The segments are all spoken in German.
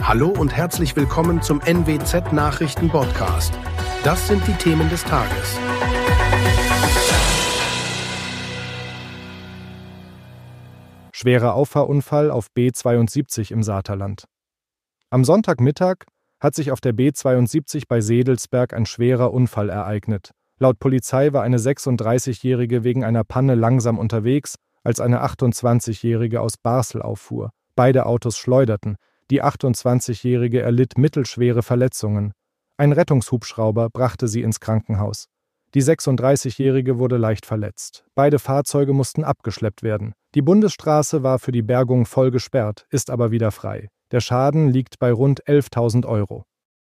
Hallo und herzlich willkommen zum NWZ Nachrichten Podcast. Das sind die Themen des Tages. Schwerer Auffahrunfall auf B72 im Saterland. Am Sonntagmittag hat sich auf der B72 bei Sedelsberg ein schwerer Unfall ereignet. Laut Polizei war eine 36-Jährige wegen einer Panne langsam unterwegs, als eine 28-Jährige aus Barßel auffuhr. Beide Autos schleuderten. Die 28-Jährige erlitt mittelschwere Verletzungen. Ein Rettungshubschrauber brachte sie ins Krankenhaus. Die 36-Jährige wurde leicht verletzt. Beide Fahrzeuge mussten abgeschleppt werden. Die Bundesstraße war für die Bergung voll gesperrt, ist aber wieder frei. Der Schaden liegt bei rund 11.000 Euro.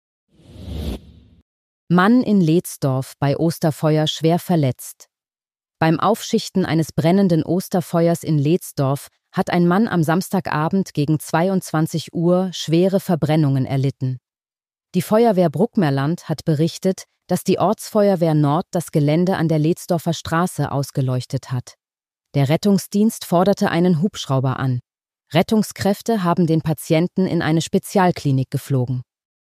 Mann in Leetsdorf bei Osterfeuer schwer verletzt. Beim Aufschichten eines brennenden Osterfeuers in Leetsdorf hat ein Mann am Samstagabend gegen 22 Uhr schwere Verbrennungen erlitten. Die Feuerwehr Bruckmerland hat berichtet, dass die Ortsfeuerwehr Nord das Gelände an der Leetsdorfer Straße ausgeleuchtet hat. Der Rettungsdienst forderte einen Hubschrauber an. Rettungskräfte haben den Patienten in eine Spezialklinik geflogen.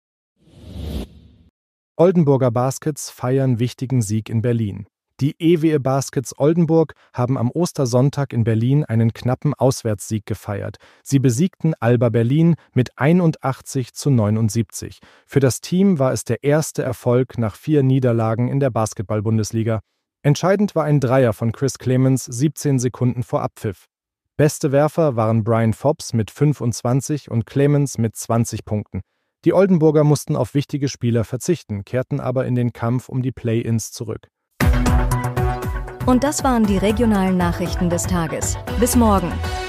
Oldenburger Baskets feiern wichtigen Sieg in Berlin. Die EWE Baskets Oldenburg haben am Ostersonntag in Berlin einen knappen Auswärtssieg gefeiert. Sie besiegten Alba Berlin mit 81:79. Für das Team war es der erste Erfolg nach 4 Niederlagen in der Basketball-Bundesliga. Entscheidend war ein Dreier von Chris Clemens 17 Sekunden vor Abpfiff. Beste Werfer waren Brian Fobbs mit 25 und Clemens mit 20 Punkten. Die Oldenburger mussten auf wichtige Spieler verzichten, kehrten aber in den Kampf um die Play-ins zurück. Und das waren die regionalen Nachrichten des Tages. Bis morgen.